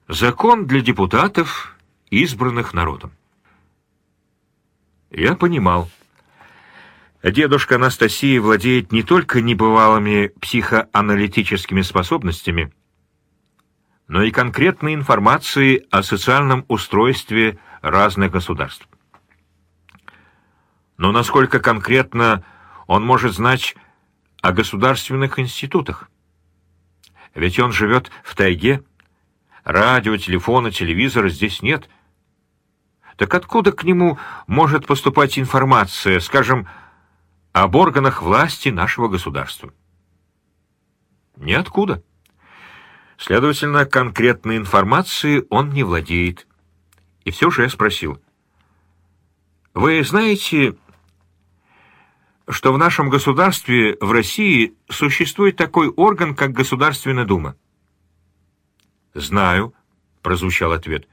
Закон для депутатов, избранных народом. Я понимал. Дедушка Анастасии владеет не только небывалыми психоаналитическими способностями, но и конкретной информацией о социальном устройстве разных государств. Но насколько конкретно он может знать о государственных институтах? Ведь он живет в тайге. Радио, телефона, телевизора здесь нет. Так откуда к нему может поступать информация, скажем, об органах власти нашего государства? Ниоткуда. Следовательно, конкретной информацией он не владеет. И все же я спросил: вы знаете, что в нашем государстве, в России, существует такой орган, как Государственная Дума? «Знаю», — прозвучал ответ.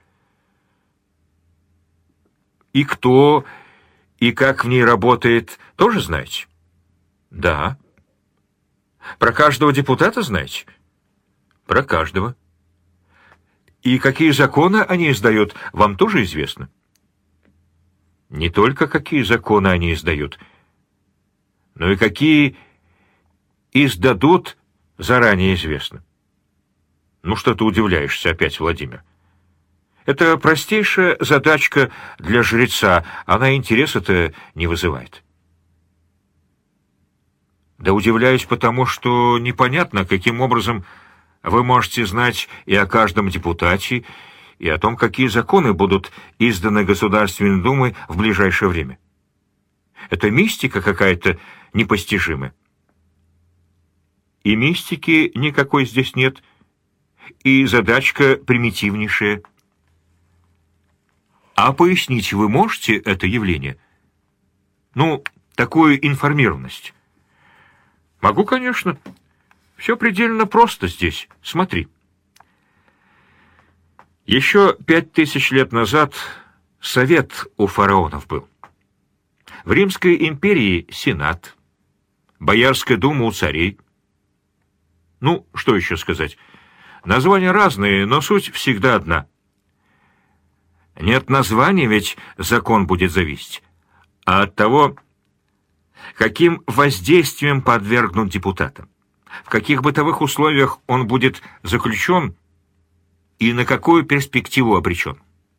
«И кто, и как в ней работает, тоже знаете?» «Да». «Про каждого депутата знаете?» «Про каждого». «И какие законы они издают, вам тоже известно?» «Не только какие законы они издают, но и какие издадут, заранее известно». «Ну что ты удивляешься опять, Владимир? Это простейшая задачка для жреца, она интереса-то не вызывает». «Да удивляюсь потому, что непонятно, каким образом вы можете знать и о каждом депутате, и о том, какие законы будут изданы Государственной Думой в ближайшее время. Это мистика какая-то непостижимая». «И мистики никакой здесь нет, и задачка примитивнейшая». «А пояснить вы можете это явление? Ну, такую информированность?» «Могу, конечно. Все предельно просто здесь. Смотри. Еще 5000 лет назад совет у фараонов был. В Римской империи сенат, Боярская дума у царей. Ну, что еще сказать? Названия разные, но суть всегда одна. Не от названия ведь закон будет зависеть, а от того, каким воздействием подвергнут депутата, в каких бытовых условиях он будет заключен и на какую перспективу обречен.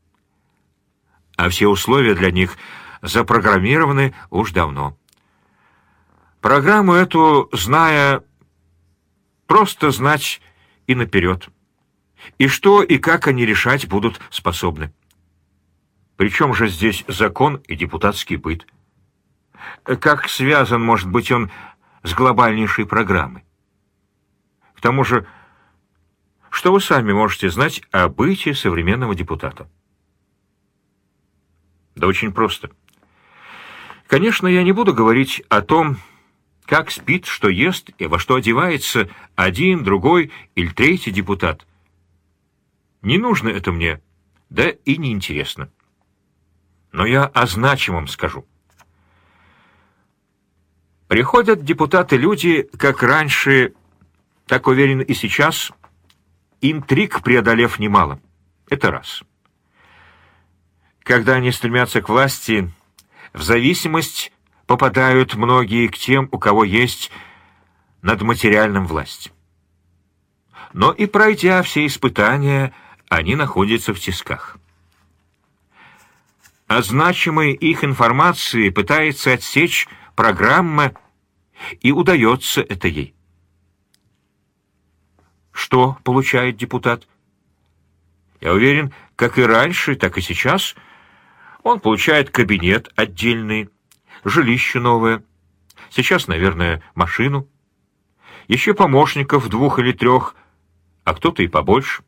А все условия для них запрограммированы уж давно. Программу эту, зная, просто знать и наперед. И что и как они решать будут способны. Причем же здесь закон и депутатский быт? Как связан, может быть, он с глобальнейшей программой? К тому же, что вы сами можете знать о быте современного депутата? Да очень просто. Конечно, я не буду говорить о том, как спит, что ест и во что одевается один, другой или третий депутат. Не нужно это мне, да и не интересно. Но я о значимом скажу. Приходят депутаты-люди, как раньше, так уверен и сейчас, интриг преодолев немало. Это раз. Когда они стремятся к власти, в зависимость попадают многие к тем, у кого есть над материальным власть. Но и пройдя все испытания, они находятся в тисках. А значимой их информации пытается отсечь программа, и удается это ей. Что получает депутат? Я уверен, как и раньше, так и сейчас, он получает кабинет отдельный, жилище новое, сейчас, наверное, машину, еще помощников 2 или 3, а кто-то и побольше.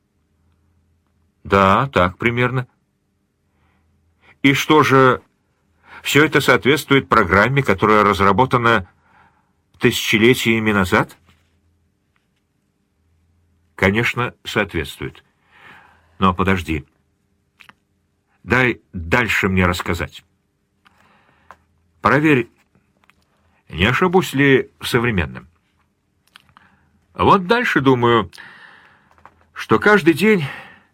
Да, так примерно. И что же, все это соответствует программе, которая разработана тысячелетиями назад? Конечно, соответствует. Но подожди. Дай дальше мне рассказать. Проверь, не ошибусь ли в современном. Вот дальше думаю, что каждый день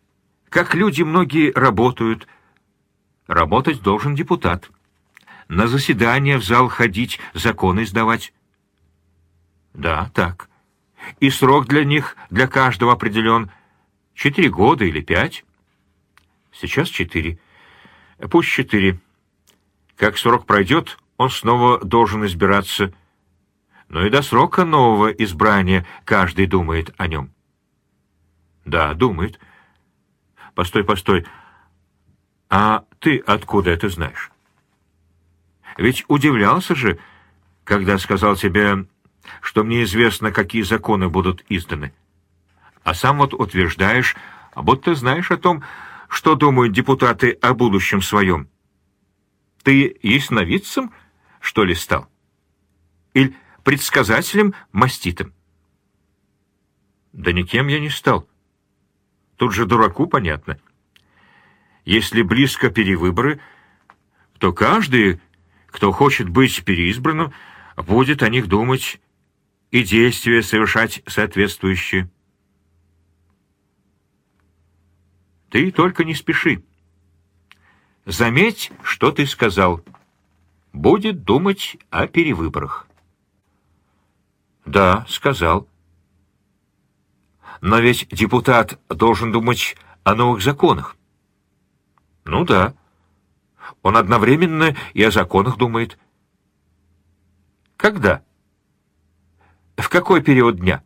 Как люди многие работают. Работать должен депутат. На заседания в зал ходить, законы сдавать. Да, так. И срок для них, для каждого определен. 4 года или 5. Сейчас 4. Пусть 4. Как срок пройдет, он снова должен избираться. Но и до срока нового избрания каждый думает о нем. Да, думает. Постой, постой. А ты откуда это знаешь? Ведь удивлялся же, когда сказал тебе, что мне известно, какие законы будут изданы. А сам вот утверждаешь, будто знаешь о том, что думают депутаты о будущем своем. Ты ясновидцем, что ли, стал? Или предсказателем маститым? Да никем я не стал. Тут же дураку понятно. Если близко перевыборы, то каждый, кто хочет быть переизбранным, будет о них думать и действия совершать соответствующие. Ты только не спеши. Заметь, что ты сказал. Будет думать о перевыборах. Да, сказал. Но ведь депутат должен думать о новых законах. Ну да. Он одновременно и о законах думает. Когда? В какой период дня?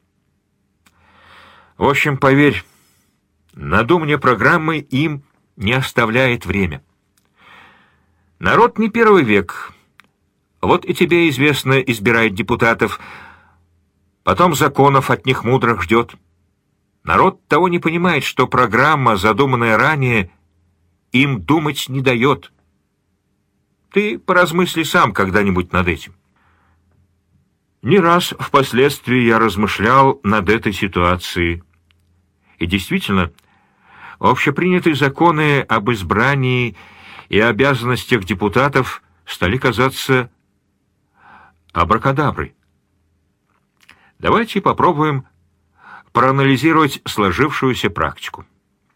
В общем, поверь, надумание программы им не оставляет время. Народ не первый век. Вот и тебе известно, избирает депутатов, потом законов от них мудрых ждет. Народ того не понимает, что программа, задуманная ранее, им думать не дает. Ты поразмысли сам когда-нибудь над этим. Не раз впоследствии я размышлял над этой ситуацией. И действительно, общепринятые законы об избрании и обязанностях депутатов стали казаться абракадаброй. Давайте попробуем проанализировать сложившуюся практику.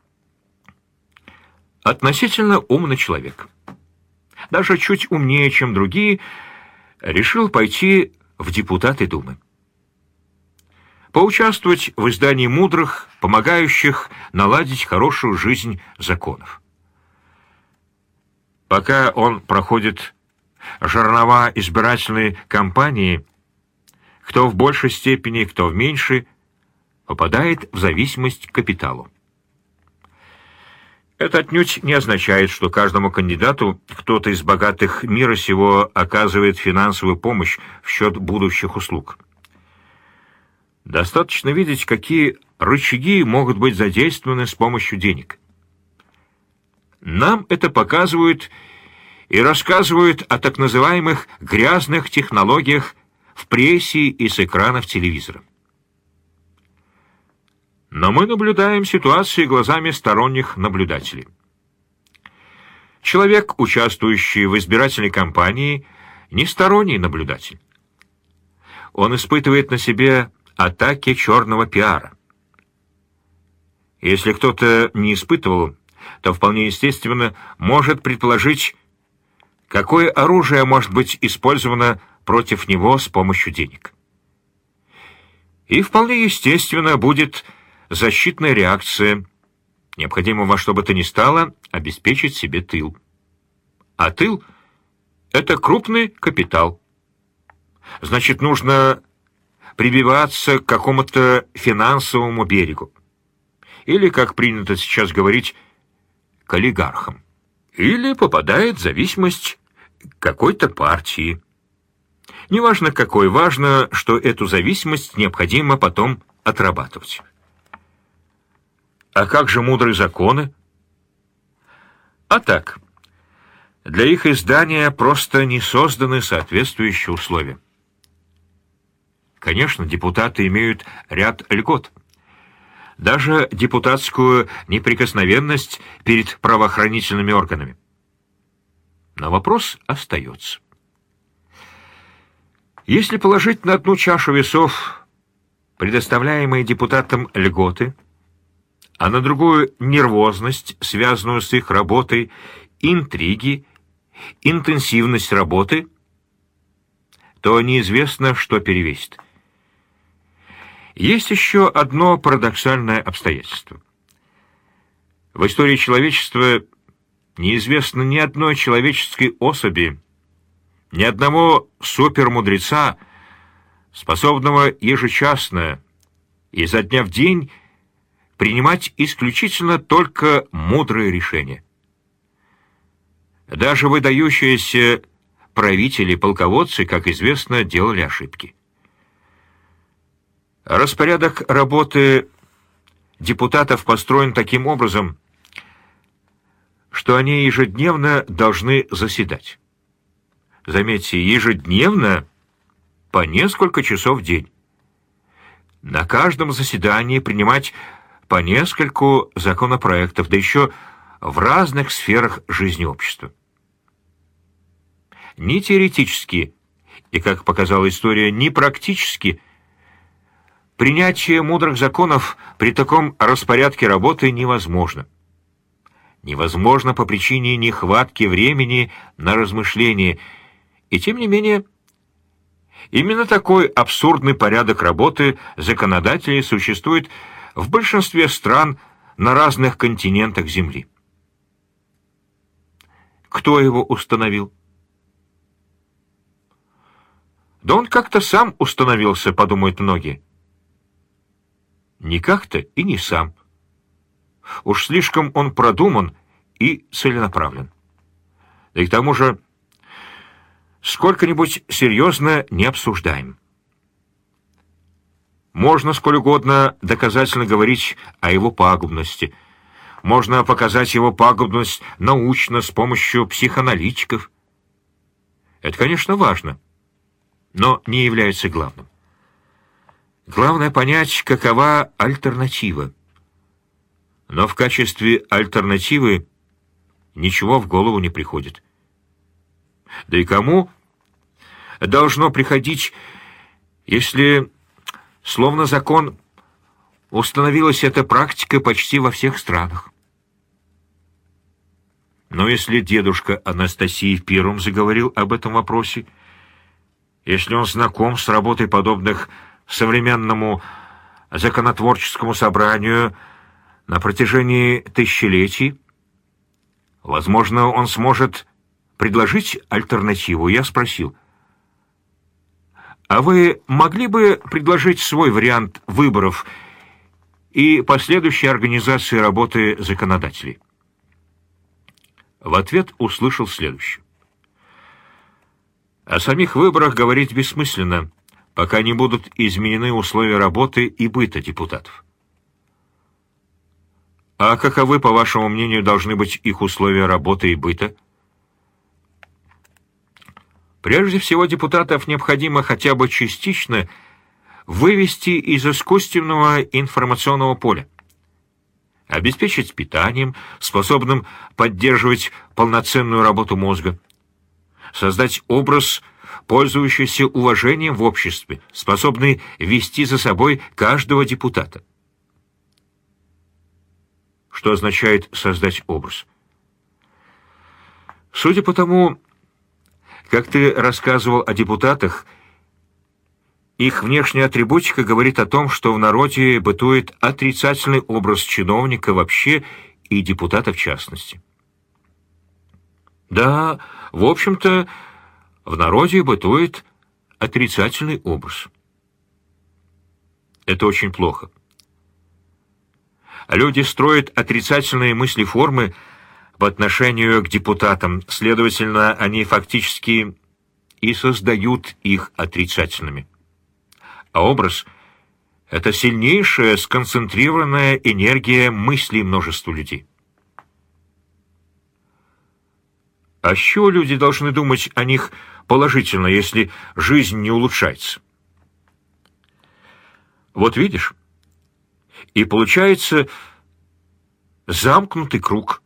Относительно умный человек, даже чуть умнее, чем другие, решил пойти в депутаты Думы. Поучаствовать в издании мудрых, помогающих наладить хорошую жизнь законов. Пока он проходит жернова избирательной кампании, кто в большей степени, кто в меньшей, попадает в зависимость к капиталу. Это отнюдь не означает, что каждому кандидату кто-то из богатых мира сего оказывает финансовую помощь в счет будущих услуг. Достаточно видеть, какие рычаги могут быть задействованы с помощью денег. Нам это показывают и рассказывают о так называемых грязных технологиях в прессе и с экранов телевизора. Но мы наблюдаем ситуации глазами сторонних наблюдателей. Человек, участвующий в избирательной кампании, не сторонний наблюдатель. Он испытывает на себе атаки черного пиара. Если кто-то не испытывал, то вполне естественно может предположить, какое оружие может быть использовано против него с помощью денег. И вполне естественно будет защитная реакция. Необходимо во что бы то ни стало обеспечить себе тыл. А тыл — это крупный капитал. Значит, нужно прибиваться к какому-то финансовому берегу. Или, как принято сейчас говорить, к олигархам. Или попадает в зависимость к какой-то партии. Неважно какой, важно, что эту зависимость необходимо потом отрабатывать. А как же мудрые законы? А так, для их издания просто не созданы соответствующие условия. Конечно, депутаты имеют ряд льгот. Даже депутатскую неприкосновенность перед правоохранительными органами. Но вопрос остается. Если положить на одну чашу весов предоставляемые депутатам льготы, а на другую — нервозность, связанную с их работой, интриги, интенсивность работы, то неизвестно, что перевесит. Есть еще одно парадоксальное обстоятельство. В истории человечества неизвестно ни одной человеческой особи, ни одного супермудреца, способного ежечасно, изо дня в день, принимать исключительно только мудрые решения. Даже выдающиеся правители, полководцы, как известно, делали ошибки. Распорядок работы депутатов построен таким образом, что они ежедневно должны заседать. Заметьте, ежедневно по несколько часов в день. На каждом заседании принимать по нескольку законопроектов, да еще в разных сферах жизни общества. Ни теоретически, и, как показала история, ни практически принятие мудрых законов при таком распорядке работы невозможно. Невозможно по причине нехватки времени на размышления, и тем не менее, именно такой абсурдный порядок работы законодателей существует в большинстве стран на разных континентах Земли. Кто его установил? Да он как-то сам установился, подумают многие. Не как-то и не сам. Уж слишком он продуман и целенаправлен. Да и к тому же сколько-нибудь серьезно не обсуждаем. Можно сколь угодно доказательно говорить о его пагубности. Можно показать его пагубность научно с помощью психоаналитиков. Это, конечно, важно, но не является главным. Главное понять, какова альтернатива. Но в качестве альтернативы ничего в голову не приходит. Да и кому должно приходить, если, словно закон, установилась эта практика почти во всех странах? Но если дедушка Анастасий первым заговорил об этом вопросе, если он знаком с работой подобных современному законотворческому собранию на протяжении тысячелетий, возможно, он сможет предложить альтернативу. Я спросил: а вы могли бы предложить свой вариант выборов и последующей организации работы законодателей? В ответ услышал следующее: о самих выборах говорить бессмысленно, пока не будут изменены условия работы и быта депутатов. А каковы, по вашему мнению, должны быть их условия работы и быта? Прежде всего, депутатов необходимо хотя бы частично вывести из искусственного информационного поля, обеспечить питанием, способным поддерживать полноценную работу мозга, создать образ, пользующийся уважением в обществе, способный вести за собой каждого депутата. Что означает создать образ? Судя по тому, как ты рассказывал о депутатах, их внешняя атрибутика говорит о том, что в народе бытует отрицательный образ чиновника вообще и депутата в частности. Да, в общем-то, в народе бытует отрицательный образ. Это очень плохо. Люди строят отрицательные мысли-формы по отношению к депутатам, следовательно, они фактически и создают их отрицательными. А образ — это сильнейшая сконцентрированная энергия мыслей множества людей. А с чего люди должны думать о них положительно, если жизнь не улучшается? Вот видишь, и получается замкнутый круг.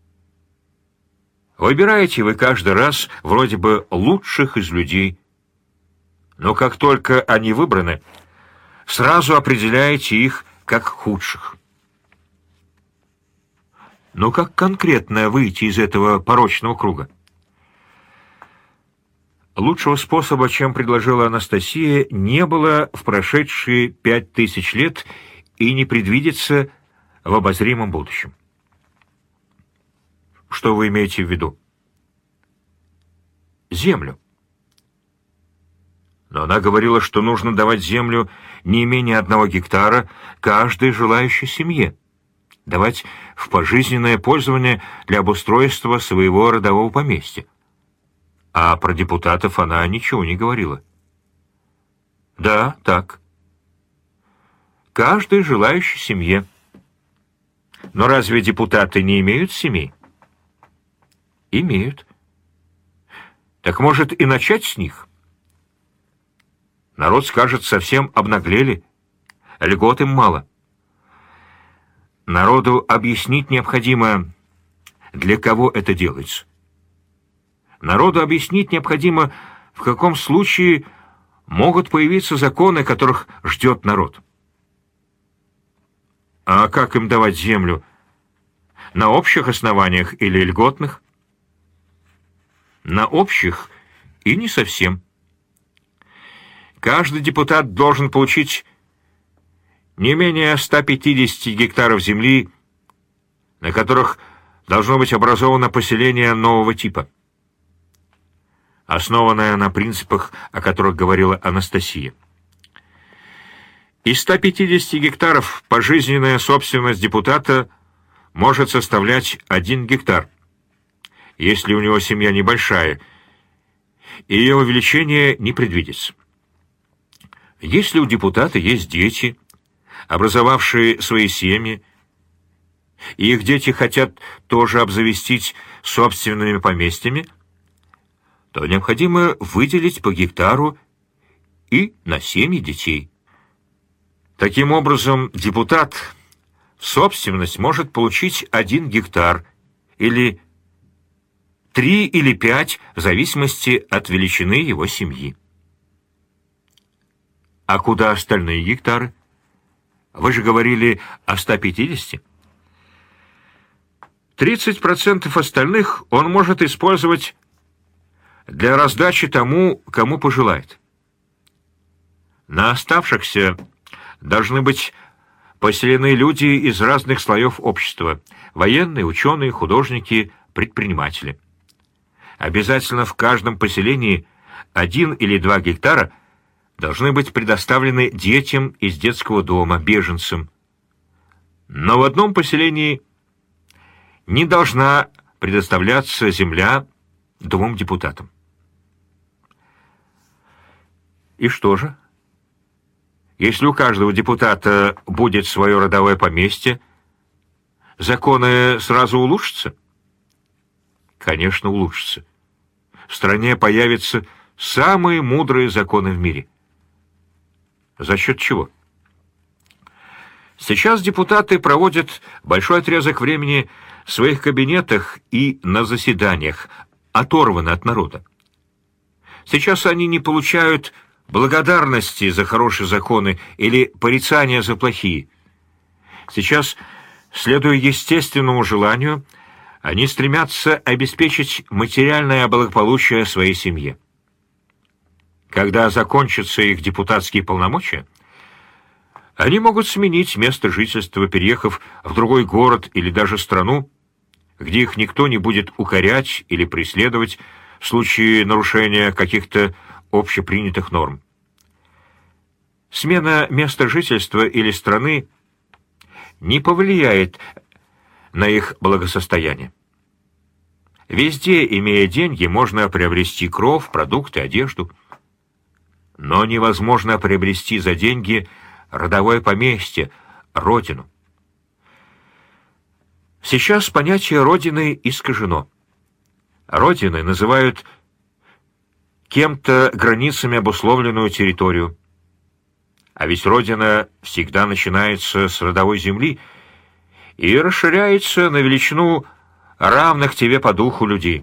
Выбираете вы каждый раз вроде бы лучших из людей, но как только они выбраны, сразу определяете их как худших. Но как конкретно выйти из этого порочного круга? Лучшего способа, чем предложила Анастасия, не было в прошедшие 5000 лет и не предвидится в обозримом будущем. Что вы имеете в виду? Землю. Но она говорила, что нужно давать землю не менее 1 гектара каждой желающей семье, давать в пожизненное пользование для обустройства своего родового поместья. А про депутатов она ничего не говорила. Да, так. Каждой желающей семье. Но разве депутаты не имеют семей? Имеют. Так может и начать с них? Народ скажет, совсем обнаглели, льгот им мало. Народу объяснить необходимо, для кого это делается. Народу объяснить необходимо, в каком случае могут появиться законы, которых ждет народ. А как им давать землю? На общих основаниях или льготных? На общих и не совсем. Каждый депутат должен получить не менее 150 гектаров земли, на которых должно быть образовано поселение нового типа, основанное на принципах, о которых говорила Анастасия. Из 150 гектаров пожизненная собственность депутата может составлять 1 гектар, если у него семья небольшая, и ее увеличение не предвидится. Если у депутата есть дети, образовавшие свои семьи, и их дети хотят тоже обзавестись собственными поместьями, то необходимо выделить по гектару и на семьи детей. Таким образом, депутат в собственность может получить 1 гектар или 3 или 5, в зависимости от величины его семьи. А куда остальные гектары? Вы же говорили о 150. 30% остальных он может использовать для раздачи тому, кому пожелает. На оставшихся должны быть поселены люди из разных слоев общества: военные, ученые, художники, предприниматели. Обязательно в каждом поселении 1 или 2 гектара должны быть предоставлены детям из детского дома, беженцам. Но в одном поселении не должна предоставляться земля 2 депутатам. И что же? Если у каждого депутата будет свое родовое поместье, законы сразу улучшатся? Конечно, улучшатся. В стране появятся самые мудрые законы в мире. За счет чего? Сейчас депутаты проводят большой отрезок времени в своих кабинетах и на заседаниях, оторваны от народа. Сейчас они не получают благодарности за хорошие законы или порицания за плохие. Сейчас, следуя естественному желанию, они стремятся обеспечить материальное благополучие своей семье. Когда закончатся их депутатские полномочия, они могут сменить место жительства, переехав в другой город или даже страну, где их никто не будет укорять или преследовать в случае нарушения каких-то общепринятых норм. Смена места жительства или страны не повлияет на их благосостояние. Везде, имея деньги, можно приобрести кров, продукты, одежду. Но невозможно приобрести за деньги родовое поместье, родину. Сейчас понятие родины искажено. Родиной называют кем-то границами обусловленную территорию. А ведь родина всегда начинается с родовой земли и расширяется на величину равных тебе по духу людей.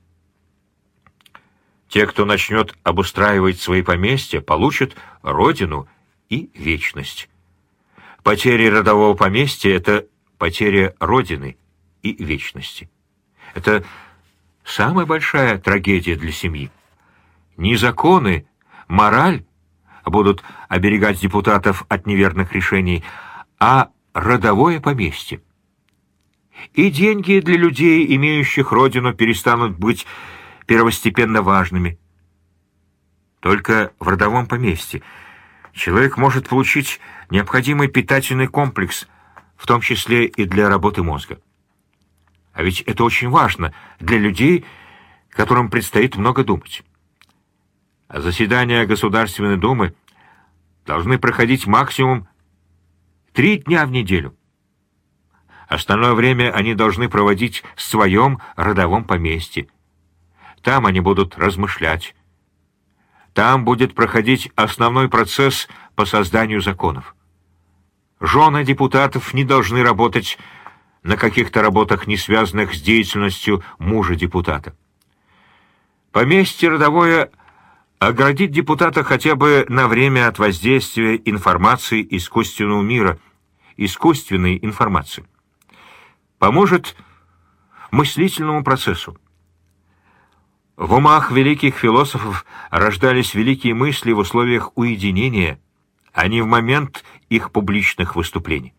Те, кто начнет обустраивать свои поместья, получат родину и вечность. Потеря родового поместья — это потеря родины и вечности. Это самая большая трагедия для семьи. Не законы, мораль будут оберегать депутатов от неверных решений, а родовое поместье. И деньги для людей, имеющих родину, перестанут быть первостепенно важными. Только в родовом поместье человек может получить необходимый питательный комплекс, в том числе и для работы мозга. А ведь это очень важно для людей, которым предстоит много думать. А заседания Государственной Думы должны проходить максимум 3 дня в неделю. Остальное время они должны проводить в своем родовом поместье. Там они будут размышлять. Там будет проходить основной процесс по созданию законов. Жены депутатов не должны работать на каких-то работах, не связанных с деятельностью мужа депутата. Поместье родовое оградит депутата хотя бы на время от воздействия информации искусственного мира, искусственной информации. Поможет мыслительному процессу. В умах великих философов рождались великие мысли в условиях уединения, а не в момент их публичных выступлений.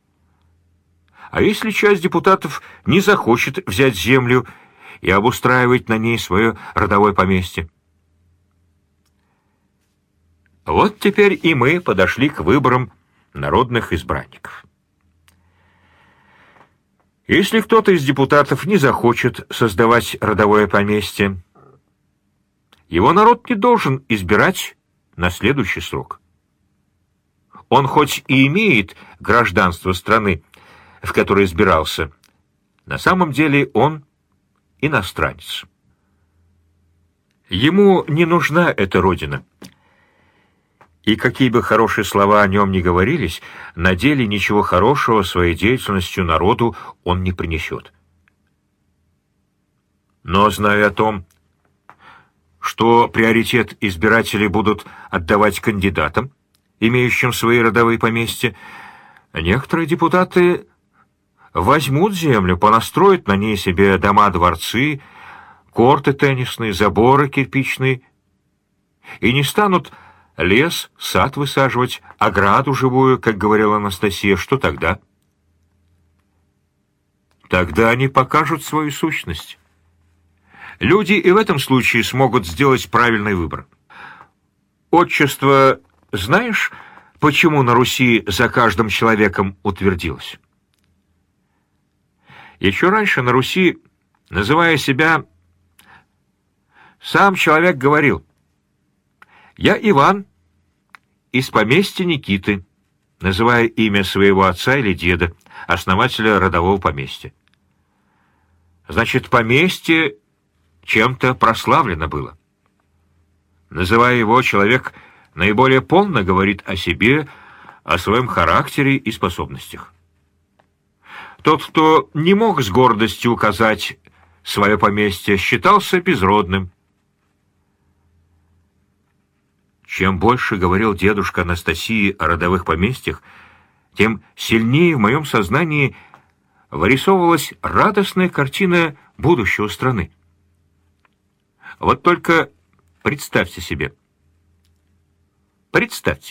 А если часть депутатов не захочет взять землю и обустраивать на ней свое родовое поместье? Вот теперь и мы подошли к выборам народных избранников. Если кто-то из депутатов не захочет создавать родовое поместье, его народ не должен избирать на следующий срок. Он хоть и имеет гражданство страны, в которой избирался, на самом деле он иностранец. Ему не нужна эта родина. И какие бы хорошие слова о нем ни говорились, на деле ничего хорошего своей деятельностью народу он не принесет. Но, зная о том, что приоритет избирателей будут отдавать кандидатам, имеющим свои родовые поместья, некоторые депутаты возьмут землю, понастроят на ней себе дома-дворцы, корты теннисные, заборы кирпичные, и не станут лес, сад высаживать, ограду живую, как говорила Анастасия. Что тогда? Тогда они покажут свою сущность. Люди и в этом случае смогут сделать правильный выбор. Отчество, знаешь, почему на Руси за каждым человеком утвердилось? Еще раньше на Руси, называя себя, сам человек говорил: «Я Иван из поместья Никиты», называя имя своего отца или деда, основателя родового поместья. Значит, поместье чем-то прославлено было. Называя его, человек наиболее полно говорит о себе, о своем характере и способностях. Тот, кто не мог с гордостью указать свое поместье, считался безродным. Чем больше говорил дедушка Анастасии о родовых поместьях, тем сильнее в моем сознании вырисовывалась радостная картина будущего страны. Вот только представьте себе. Представьте.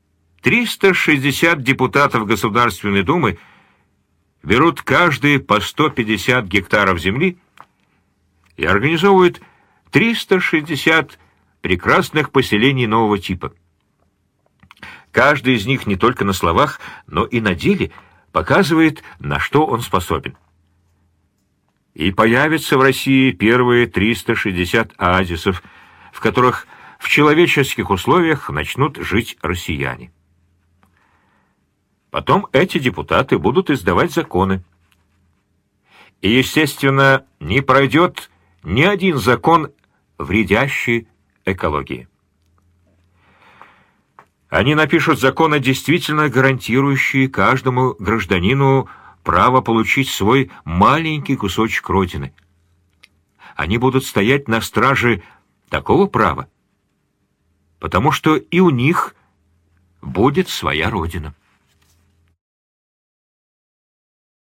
360 депутатов Государственной Думы берут каждый по 150 гектаров земли и организовывают 360 прекрасных поселений нового типа. Каждый из них не только на словах, но и на деле показывает, на что он способен. И появятся в России первые 360 оазисов, в которых в человеческих условиях начнут жить россияне. Потом эти депутаты будут издавать законы. И, естественно, не пройдет ни один закон, вредящий экологии. Они напишут законы, действительно гарантирующие каждому гражданину право получить свой маленький кусочек Родины. Они будут стоять на страже такого права, потому что и у них будет своя Родина.